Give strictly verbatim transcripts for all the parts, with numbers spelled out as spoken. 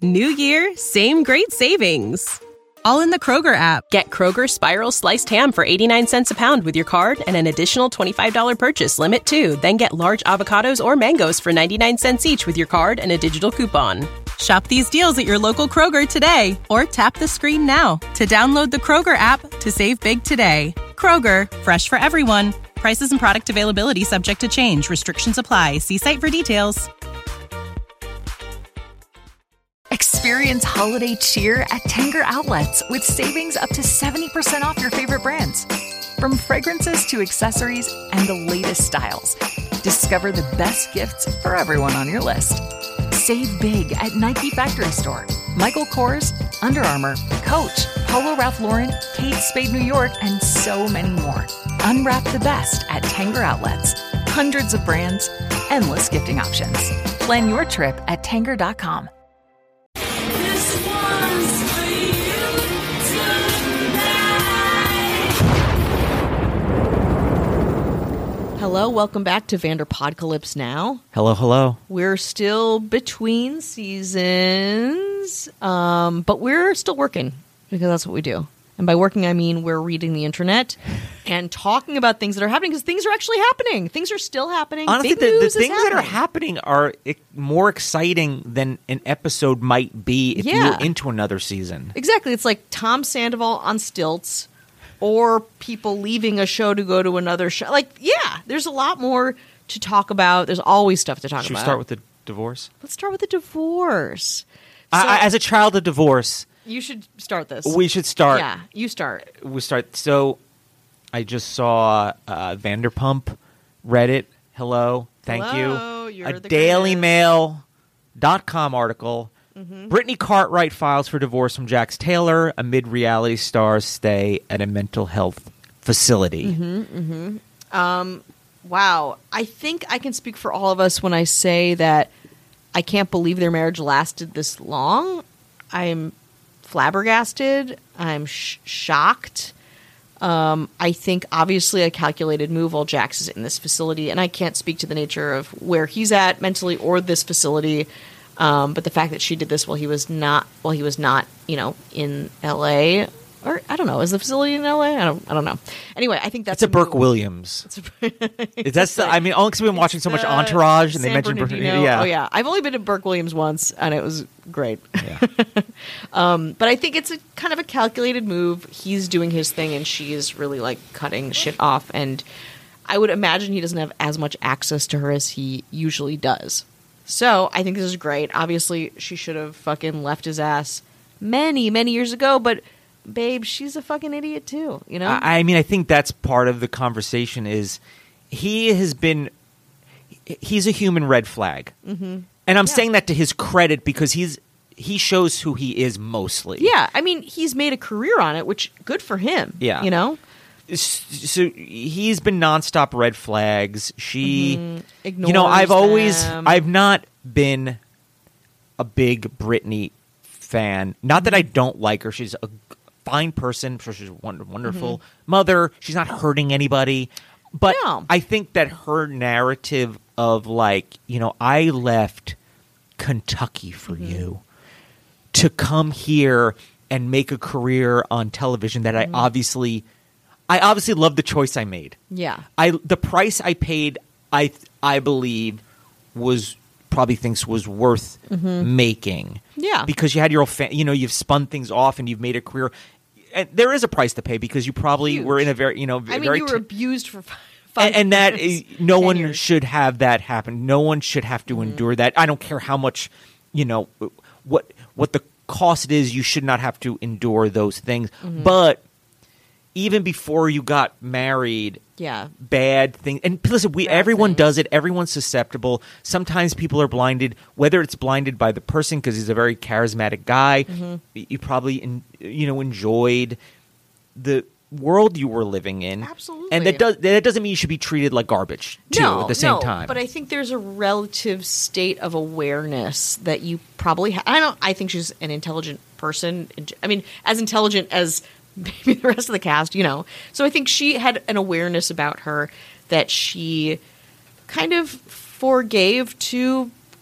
New year, same great savings. All in the Kroger app. Get Kroger Spiral Sliced Ham for eighty-nine cents a pound with your card and an additional twenty-five dollars purchase limit, too. Then get large avocados or mangoes for ninety-nine cents each with your card and a digital coupon. Shop these deals at your local Kroger today or tap the screen now to download the Kroger app to save big today. Kroger, fresh for everyone. Prices and product availability subject to change. Restrictions apply. See site for details. Experience holiday cheer at Tanger Outlets with savings up to seventy percent off your favorite brands. From fragrances to accessories and the latest styles, discover the best gifts for everyone on your list. Save big at Nike Factory Store, Michael Kors, Under Armour, Coach, Polo Ralph Lauren, Kate Spade New York, and so many more. Unwrap the best at Tanger Outlets. Hundreds of brands, endless gifting options. Plan your trip at Tanger dot com. Hello, welcome back to Vanderpodcalypse Now. Hello, hello. We're still between seasons, um, but we're still working because that's what we do. And by working, I mean we're reading the internet and talking about things that are happening because things are actually happening. Things are still happening. Honestly, Big the, news the is things that are happening. happening are e- more exciting than an episode might be if Yeah. you were into another season. Exactly. It's like Tom Sandoval on stilts or people leaving a show to go to another show. Like, yeah, there's a lot more to talk about. There's always stuff to talk Should we about. start with the divorce? Let's start with the divorce. I, So- I, as a child of divorce, You should start this. we should start. Yeah, you start. We start. So, I just saw uh, Vanderpump Reddit. Hello, thank Hello, you. you're A the Daily greatest. Mail dot com article. Mm-hmm. Brittany Cartwright files for divorce from Jax Taylor amid reality stars stay at a mental health facility. Mm-hmm. Um, wow. I think I can speak for all of us when I say that I can't believe their marriage lasted this long. I'm flabbergasted. I'm sh- shocked. Um, I think obviously a calculated move while Jax is in this facility, and I can't speak to the nature of where he's at mentally or this facility. Um, but the fact that she did this while he was not, while he was not, you know, in L A, or I don't know, is the facility in L A? I don't, I don't know. Anyway, I think that's It's a Burke move. Williams. It's a, Is that's the, I mean, only because we've been watching so much uh, Entourage, and they San mentioned Burke. Bernardino. Yeah, Oh yeah, I've only been to Burke Williams once, and it was great. Yeah. um, but I think it's a kind of a calculated move. He's doing his thing, and she is really like cutting shit off. And I would imagine he doesn't have as much access to her as he usually does. So I think this is great. Obviously, she should have fucking left his ass many, many years ago. But babe, she's a fucking idiot too. You know. I, I mean, I think that's part of the conversation. Is he has been he's a human red flag, mm-hmm. and I'm Yeah. saying that to his credit because he's he shows who he is mostly. Yeah, I mean, he's made a career on it, which good for him. Yeah. You know? So he's been nonstop red flags. She, Mm-hmm. you know, I've Ignores always, them. I've not been a big Britney fan. Not that I don't like her. She's a fine person. I'm sure she's a wonder, wonderful mother. She's not hurting anybody. But No. I think that her narrative of like, you know, I left Kentucky for you to come here and make a career on television that I obviously I obviously love the choice I made. Yeah. I the price I paid I I believe was probably thinks was worth making. Yeah. Because you had your own fa- you know, you've spun things off and you've made a career. And there is a price to pay because you probably Huge. were in a very, you know, I mean, very you were t- abused for f- five and, and that years, is, no ten one years. should have that happen. No one should have Mm-hmm. to endure that. I don't care how much, you know, what what the cost is. You should not have to endure those things. Mm-hmm. But even before you got married, Yeah. bad things. And listen, we Bad everyone things. does it. Everyone's susceptible. Sometimes people are blinded, whether it's blinded by the person because he's a very charismatic guy. Mm-hmm. You probably, in, you know, enjoyed the world you were living in. Absolutely. And that does that doesn't mean you should be treated like garbage too no, at the same no, time. But I think there's a relative state of awareness that you probably ha- I don't I think she's an intelligent person. I mean, as intelligent as maybe the rest of the cast, you know. So I think she had an awareness about her that she kind of forgave to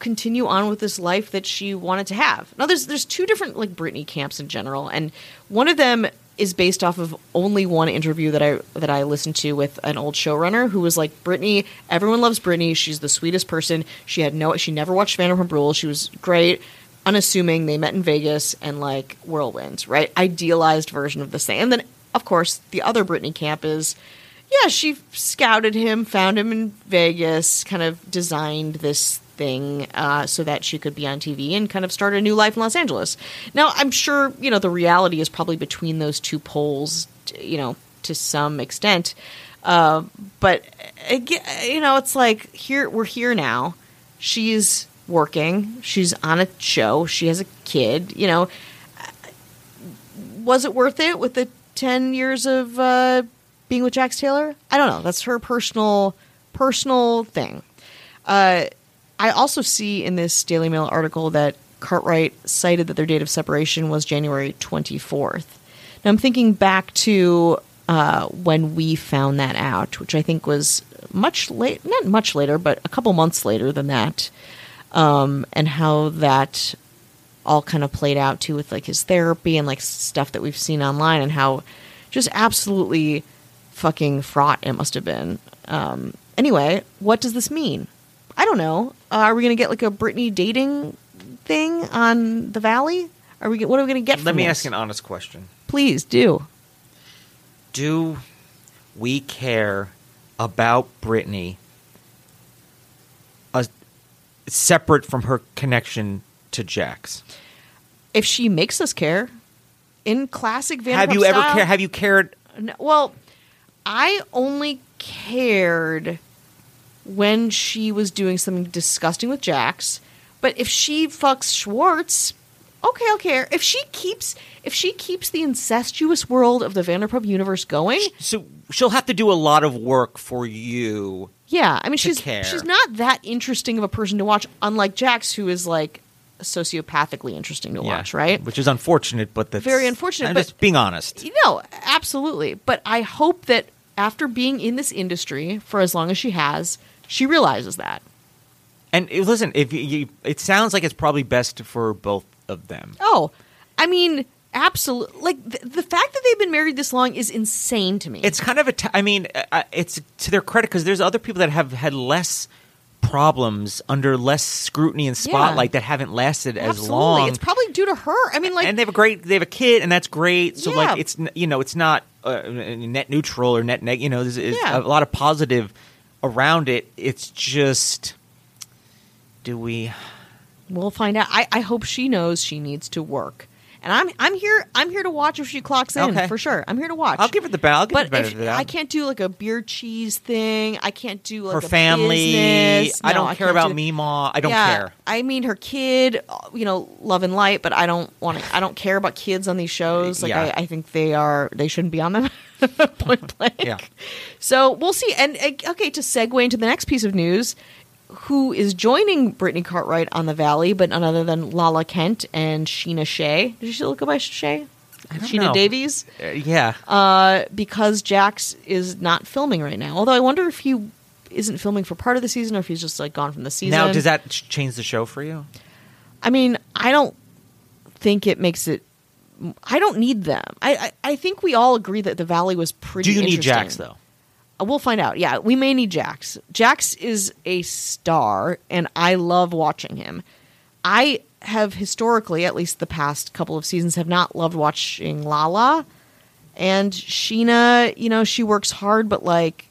continue on with this life that she wanted to have. Now, there's there's two different like Britney camps in general, and one of them is based off of only one interview that I that I listened to with an old showrunner who was like, Britney, everyone loves Britney. She's the sweetest person. She had no, she never watched Vanderpump Rules. She was great, unassuming. They met in Vegas and like whirlwinds, right? Idealized version of the same. And then, of course, the other Britney camp is, yeah, she scouted him, found him in Vegas, kind of designed this thing uh, so that she could be on T V and kind of start a new life in Los Angeles. Now, I'm sure, you know, the reality is probably between those two poles, you know, to some extent. Uh, but, you know, it's like, here we're here now. She's working. She's on a show. She has a kid. You know, was it worth it with the ten years of uh, being with Jax Taylor? I don't know. That's her personal, personal thing. Uh, I also see in this Daily Mail article that Cartwright cited that their date of separation was January twenty-fourth. Now, I'm thinking back to uh, when we found that out, which I think was much late, not much later, but a couple months later than that, um, and how that all kind of played out, too, with like his therapy and like stuff that we've seen online, and how just absolutely fucking fraught it must have been. Um, anyway, what does this mean? I don't know. Uh, are we going to get like a Britney dating thing on the Valley? Are we? What are we going to get? Let from me this? ask an honest question. Please do. Do we care about Britney uh, separate from her connection to Jax? If she makes us care, in classic Vanderpump Have you ever style- cared? Have you cared? No, well, I only cared when she was doing something disgusting with Jax. But if she fucks Schwartz, okay, I'll care. If she keeps if she keeps the incestuous world of the Vanderpump universe going, So she'll have to do a lot of work for you. yeah, I mean to she's care. she's not that interesting of a person to watch, unlike Jax, who is like sociopathically interesting to watch, right? Which is unfortunate, but that's Very unfortunate, I'm but- just being honest. No, absolutely. But I hope that after being in this industry for as long as she has, she realizes that. And uh, listen, if you, you, it sounds like it's probably best for both of them. Oh, I mean, absolutely. Like, th- the fact that they've been married this long is insane to me. It's kind of a. T- I mean, uh, it's to their credit because there's other people that have had less problems under less scrutiny and spotlight Yeah. that haven't lasted as absolutely. long. It's probably due to her. I mean, like, and they have a great, they have a kid, and that's great. So Yeah. like, it's n- you know, it's not uh, net neutral or net neg. You know, there's, there's Yeah. a lot of positive around it. It's just, do we? we'll find out. I, I hope she knows she needs to work. And I'm I'm here I'm here to watch if she clocks in, Okay. for sure. I'm here to watch. I'll give it the ba- I'll give it but the benefit if, of the doubt. I can't do like a beer cheese thing. I can't do like Her a family. business. I No, don't I care can't about do- Mima. I don't yeah, care. I mean, her kid, you know, love and light, but I don't want to. I don't care about kids on these shows. Like, Yeah. I, I think they are. They shouldn't be on them. Point blank. Yeah. So we'll see. And uh, okay, to segue into the next piece of news, who is joining Brittany Cartwright on the Valley, but none other than Lala Kent and Sheena Shea. Did she look by Shea? don't Sheena know. Davies. Uh, yeah. Uh, because Jax is not filming right now. Although I wonder if he isn't filming for part of the season or if he's just like gone from the season. Now, does that ch- change the show for you? I mean, I don't think it makes it. I don't need them. I, I, I think we all agree that the Valley was pretty. Do you need interesting. Jax though? Uh, We'll find out. Yeah, we may need Jax. Jax is a star, and I love watching him. I have historically, at least the past couple of seasons, have not loved watching Lala. And Sheena, you know, she works hard, but like,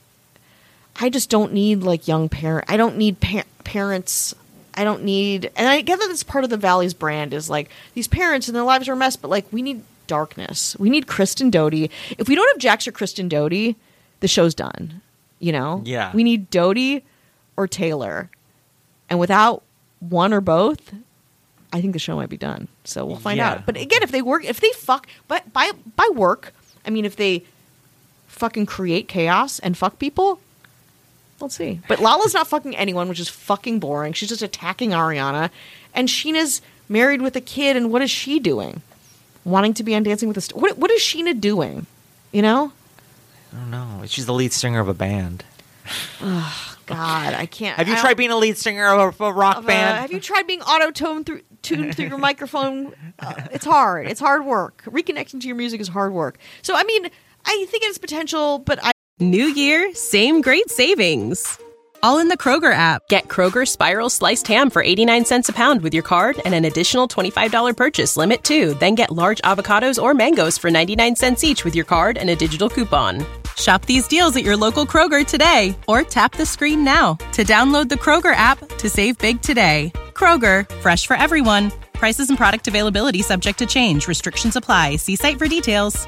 I just don't need like young parent. I don't need pa- parents. I don't need, and I get that that's part of the Valley's brand is like these parents and their lives are a mess, but like we need darkness. We need Kristen Doty. If we don't have Jax or Kristen Doty, the show's done. You know? Yeah. We need Doty or Taylor. And without one or both, I think the show might be done. So we'll find Yeah. out. But again, if they work, if they fuck, but by by work, I mean if they fucking create chaos and fuck people, let's see. But Lala's not fucking anyone, which is fucking boring. She's just attacking Ariana. And Sheena's married with a kid, and what is she doing? Wanting to be on Dancing with the Stars. What, what is Sheena doing? You know? I don't know. She's the lead singer of a band. God, God, I can't. Have you I tried being a lead singer of a rock of a- band? have you tried being auto-tuned through, tuned through your microphone? Uh, it's hard. It's hard work. Reconnecting to your music is hard work. So, I mean, I think it's potential, but I. New year, same great savings. All in the Kroger app. Get Kroger Spiral Sliced Ham for eighty-nine cents a pound with your card and an additional twenty-five dollars purchase limit too. Then get large avocados or mangoes for ninety-nine cents each with your card and a digital coupon. Shop these deals at your local Kroger today or tap the screen now to download the Kroger app to save big today. Kroger, fresh for everyone. Prices and product availability subject to change. Restrictions apply. See site for details.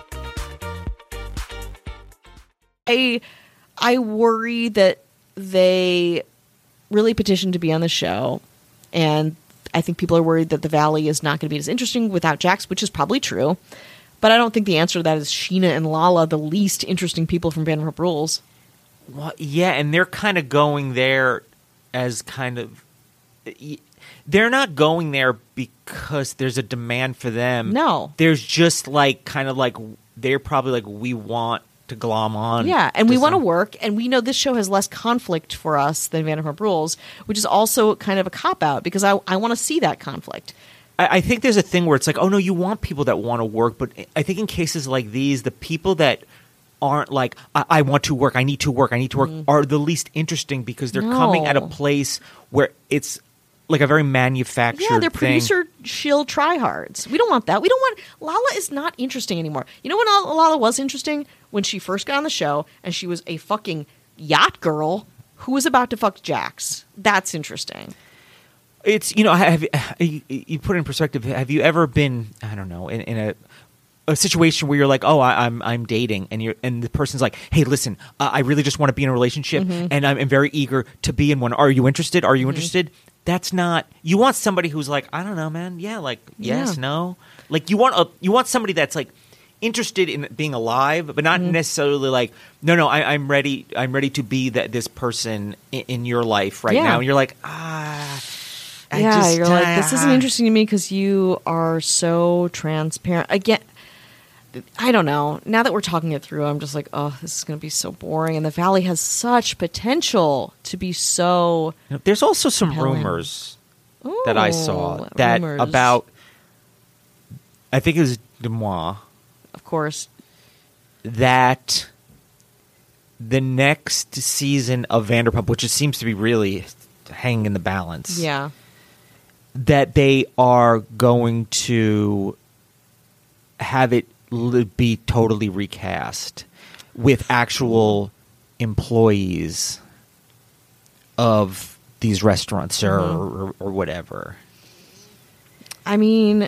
I, I worry that they really petitioned to be on the show, and I think people are worried that the Valley is not going to be as interesting without Jax, which is probably true. But I don't think the answer to that is Sheena and Lala, the least interesting people from Vanderpump Rules. Well, yeah, and they're kind of going there as kind of they're not going there because there's a demand for them. No, there's just like kind of like they're probably like we want to glom on. Yeah, and we some- want to work, and we know this show has less conflict for us than Vanderpump Rules, which is also kind of a cop-out, because I, I want to see that conflict. I, I think there's a thing where it's like, oh, no, you want people that want to work, but I think in cases like these, the people that aren't like, I, I want to work, I need to work, I need to work, mm. are the least interesting because they're no. coming at a place where it's like a very manufactured Yeah, they're thing. producer shill tryhards. We don't want that. We don't want Lala is not interesting anymore. You know when Lala was interesting? When she first got on the show and she was a fucking yacht girl who was about to fuck Jax. That's interesting. It's, you know, have you, you put it in perspective. Have you ever been, I don't know, in, in a a situation where you're like, oh, I, I'm I'm dating, and you're and the person's like, hey, listen, uh, I really just want to be in a relationship, mm-hmm. and I'm, I'm very eager to be in one. Are you interested? Are you mm-hmm. interested? That's not. You want somebody who's like, I don't know, man. Yeah, like yes, yeah. no. Like you want a you want somebody that's like interested in being alive, but not mm-hmm. necessarily like, no, no, I, I'm ready. I'm ready to be that this person in, in your life right yeah. now. And you're like, ah. I yeah, just, you're uh, like, this isn't interesting to me because you are so transparent. Again, I don't know. Now that we're talking it through, I'm just like, oh, this is going to be so boring. And the Valley has such potential to be so. There's also some compelling. rumors Ooh, that I saw that rumors. about, I think it was Demois, of course, that the next season of Vanderpump, which it seems to be really hanging in the balance, yeah, that they are going to have it be totally recast with actual employees of these restaurants or, mm-hmm. or, or whatever. I mean,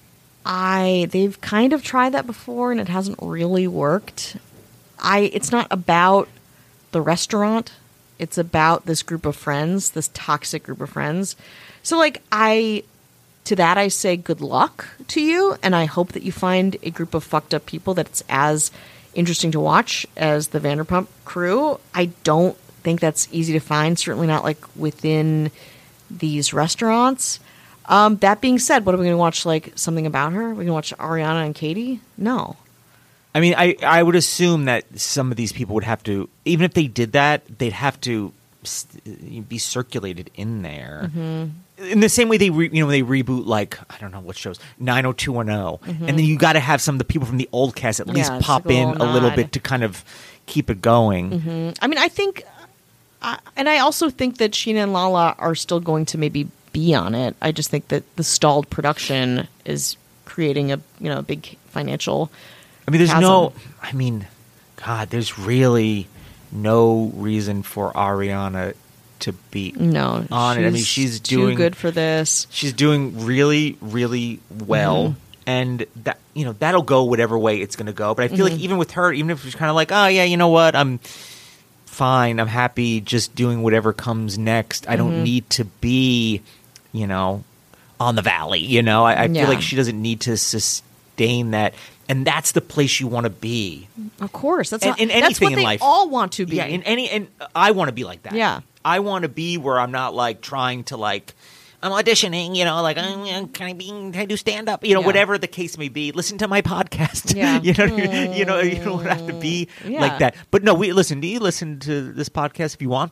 I they've kind of tried that before and it hasn't really worked. I it's not about the restaurant. It's about this group of friends, this toxic group of friends. So, like, I, to that I say good luck to you, and I hope that you find a group of fucked up people that's as interesting to watch as the Vanderpump crew. I don't think that's easy to find, certainly not, like, within these restaurants. Um, that being said, what are we going to watch, like, something about her? Are we going to watch Ariana and Katie? No. I mean, I, I would assume that some of these people would have to, even if they did that, they'd have to st- be circulated in there. Mm-hmm. In the same way they re, you know they reboot, like, I don't know what shows, nine oh two one oh, mm-hmm. and then you got to have some of the people from the old cast at least yeah, pop like a in little a little nod. bit to kind of keep it going. Mm-hmm. I mean, I think, uh, and I also think that Sheena and Lala are still going to maybe be on it. I just think that the stalled production is creating a you know a big financial. I mean, there's chasm. no. I mean, God, there's really no reason for Ariana to be no on it. I mean, she's too doing good for this. She's doing really, really well, mm-hmm. and that you know that'll go whatever way it's going to go. But I feel mm-hmm. like even with her, even if she's kind of like, oh yeah, you know what, I'm fine, I'm happy, just doing whatever comes next. Mm-hmm. I don't need to be, you know, on the Valley. You know, I, I yeah. feel like she doesn't need to sustain that. And that's the place you want to be. Of course, that's and, not, in anything that's what in they life. all want to be. Yeah, in any, and I want to be like that. Yeah, I want to be where I'm not like trying to like I'm auditioning, you know, like I'm kind of being can I do stand up, you know, yeah. whatever the case may be. Listen to my podcast. Yeah, you know, mm. you know, you don't have to be yeah. like that. But no, we listen. Do you listen to this podcast if you want to?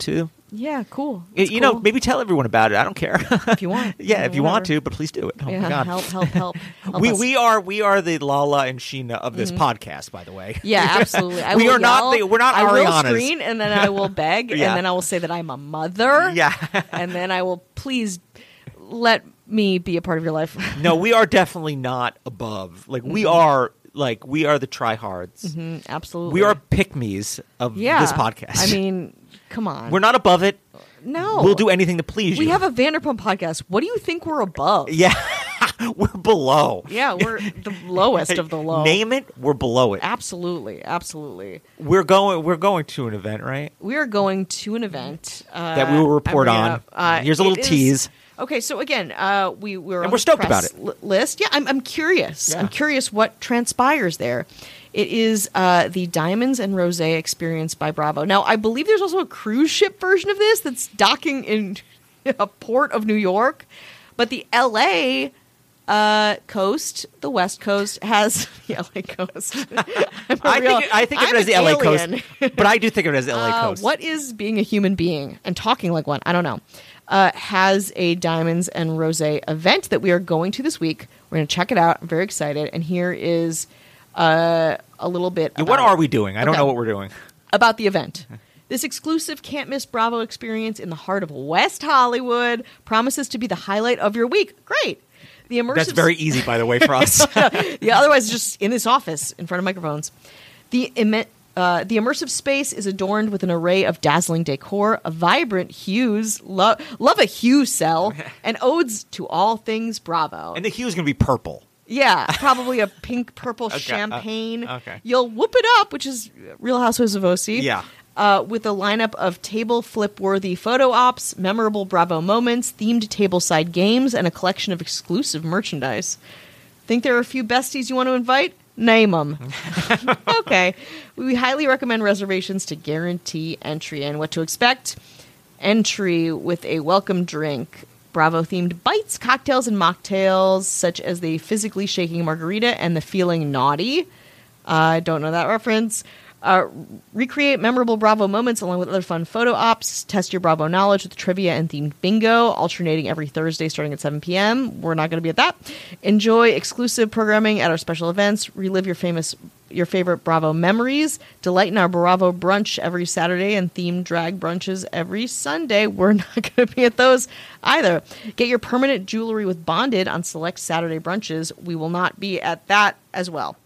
Yeah, cool. Y- That's you know, cool. maybe tell everyone about it. I don't care. If you want. yeah, if you want Whatever. to, but please do it. Oh Yeah, my god. help, help, help. help we us. we are we are the Lala and Sheena of this podcast, by the way. Yeah, absolutely. I we will are not yell, the we're not I will Arianas. screen, and then I will beg, Yeah. and then I will say that I'm a mother. Yeah. And then I will please let me be a part of your life. No, we are definitely not above. Like we are like we are the tryhards. Mm, absolutely. We are pick-me's of yeah. this podcast. I mean, come on. we're not above it. No. We'll do anything to please We you. have a Vanderpump podcast. What do you think we're above? Yeah. We're below. Yeah, we're the lowest of the low. Name it, we're below it. Absolutely, absolutely. We're going we're going to an event, right? We are going to an event uh, That we will report I'm bringing on. up, uh, Here's a little it is- tease. Okay, so again, uh, we we're And on we're the stoked press about it. li- list. Yeah, I'm I'm curious. Yeah. I'm curious what transpires there. It is uh, the Diamonds and Rosé Experience by Bravo. Now, I believe there's also a cruise ship version of this that's docking in a port of New York, but the L A uh, coast, the West Coast, has the L A coast. I'm a I real- think I think of I'm it as an the L A alien. coast. But I do think of it as the L A Uh, coast. what is being a human being and talking like one? I don't know. Uh, has a Diamonds and Rosé event that we are going to this week. We're going to check it out. I'm very excited. And here is uh, a little bit. Yeah, about what are it. we doing? I don't Okay. know what we're doing. About the event. This exclusive can't miss Bravo experience in the heart of West Hollywood promises to be the highlight of your week. Great. The immersive That's very easy, by the way, for us. yeah, otherwise just in this office in front of microphones. The imme- uh, the immersive space is adorned with an array of dazzling decor, a vibrant hues, lo- love a hue cell, and odes to all things Bravo. And the hue is going to be purple. yeah, probably a pink purple uh, champagne. okay. You'll whoop it up, which is Real Housewives of O C. Yeah. Uh, with a lineup of table flip-worthy photo ops, memorable Bravo moments, themed tableside games, and a collection of exclusive merchandise. Think there are a few besties you want to invite? Name them. Okay. We highly recommend reservations to guarantee entry. And what to expect? Entry with a welcome drink. Bravo-themed bites, cocktails, and mocktails, such as the physically shaking margarita and the feeling naughty. I uh, don't know that reference. Uh, recreate memorable Bravo moments along with other fun photo ops. Test your Bravo knowledge with trivia and themed bingo, alternating every Thursday starting at seven p.m. We're not going to be at that. Enjoy exclusive programming at our special events. Relive your famous, your favorite Bravo memories. Delight in our Bravo brunch every Saturday and themed drag brunches every Sunday. We're not going to be at those either. Get your permanent jewelry with Bonded on select Saturday brunches. We will not be at that as well.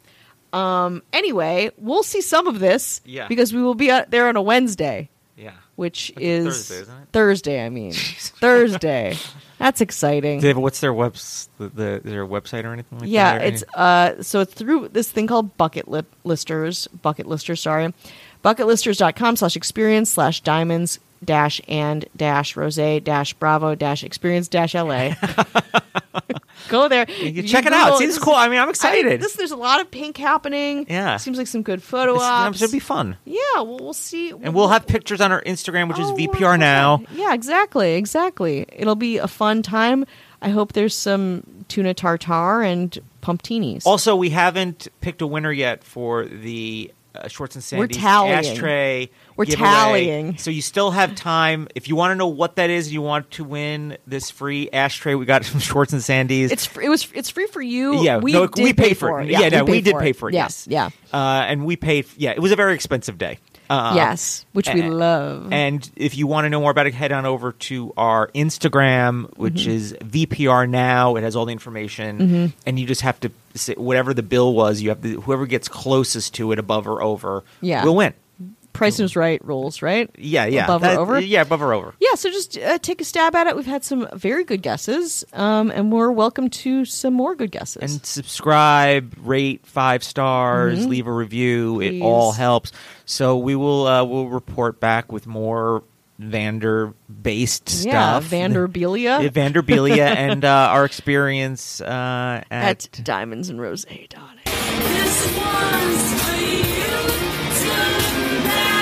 Um, anyway, we'll see some of this Yeah. because we will be out there on a Wednesday, Yeah. which That's is Thursday, isn't it? Thursday, I mean. Thursday. That's exciting. David, what's their webs? The, the is there a website or anything like yeah, that? it's uh so it's through this thing called Bucket Lip Listers, Bucket Listers, sorry. bucketlisters.com slash experience slash diamonds dash and dash rose dash bravo dash experience dash LA. Go there. You can You check it Google- out. See, it's cool. I mean, I'm I excited. mean, this, there's a lot of pink happening. Yeah. Seems like some good photo It's, ops. it's gonna be fun. Yeah, well, we'll see. And we'll have pictures on our Instagram, which is Oh, V P R wow. now. Yeah, exactly, exactly. It'll be a fun time. I hope there's some tuna tartare and pumptinis. Also, we haven't picked a winner yet for the uh, Schwartz and We're Sandy's tallying. ashtray. We're giveaway. tallying. So you still have time. If you want to know what that is, you want to win this free ashtray we got from Schwartz and Sandy's. It's fr- it was it's free for you. Yeah, we no, did we pay paid for it. Yeah, Yeah, no, we paid did pay for it, Yeah, yes. yeah, uh, and we paid. Yeah, it was a very expensive day. Um, yes, which we and- love. And if you want to know more about it, head on over to our Instagram, which Mm-hmm. is V P R Now. It has all the information, Mm-hmm. and you just have to say whatever the bill was. You have to whoever gets closest to it, above or over, Yeah. will win. Price is Right rules, right? Yeah, yeah, Above That- or over? Yeah, above or over. Yeah, so just uh, take a stab at it. We've had some very good guesses, um, and we're welcome to some more good guesses. And subscribe, rate five stars, leave a review. It all Please. helps. So we will uh, we'll report back with more Vander based yeah, stuff. Vanderbilia Yeah, Vanderbilia and uh, our experience uh, at, at diamonds and rose dot net. This one's for you tonight.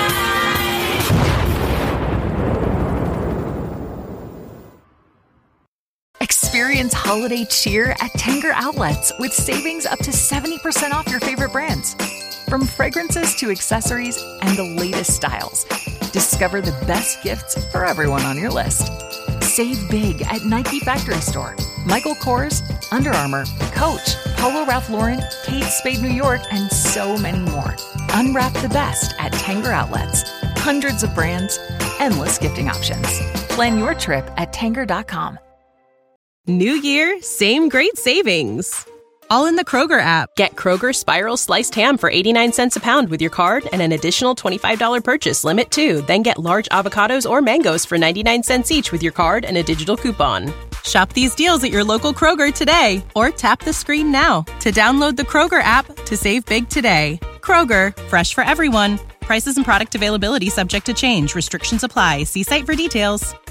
Experience holiday cheer at Tanger Outlets with savings up to seventy percent off your favorite brands. From fragrances to accessories and the latest styles, discover the best gifts for everyone on your list. Save big at Nike Factory Store, Michael Kors, Under Armour, Coach, Polo Ralph Lauren, Kate Spade New York, and so many more. Unwrap the best at Tanger Outlets. Hundreds of brands, endless gifting options. Plan your trip at Tanger dot com. New year, same great savings. All in the Kroger app. Get Kroger Spiral Sliced Ham for eighty-nine cents a pound with your card and an additional twenty-five dollars purchase limit too. Then get large avocados or mangoes for ninety-nine cents each with your card and a digital coupon. Shop these deals at your local Kroger today or tap the screen now to download the Kroger app to save big today. Kroger, fresh for everyone. Prices and product availability subject to change. Restrictions apply. See site for details.